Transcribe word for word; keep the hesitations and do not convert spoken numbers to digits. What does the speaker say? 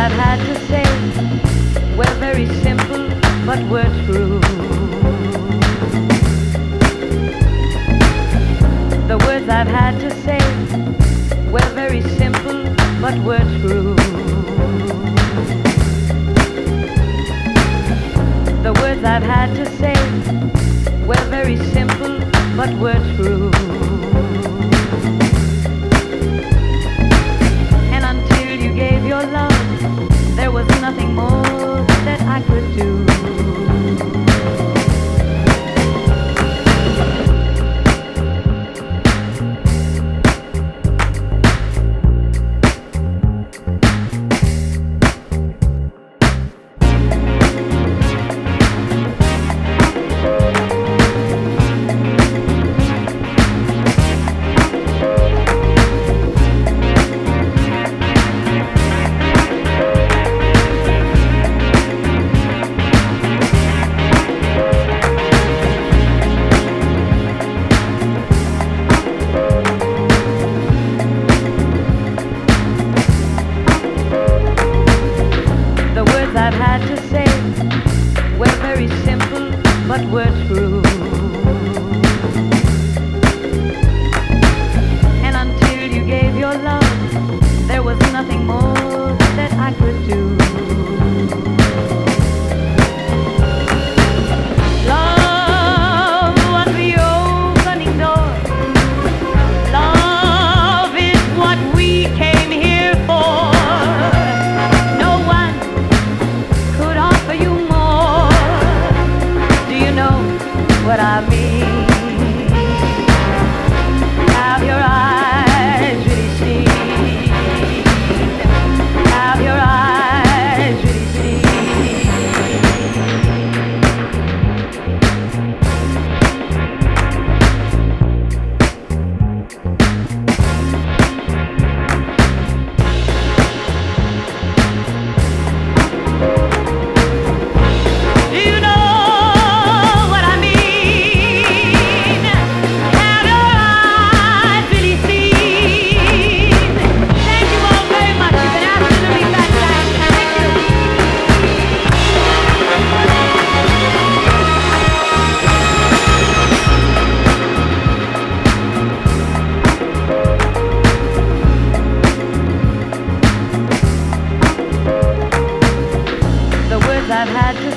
I've had to say were very simple, but were true. The words I've had to say were very simple, but were true. The words I've had to say were very simple, but were true. And until you gave your love, there was nothing more that I could do. I've had to say were very simple, but were true. And until you gave your love, there was nothing more that I could do. Love was the opening door. Love is what we came here for. What I mean, have your eyes really seen? Have your eyes really seen? Do you know? I've had to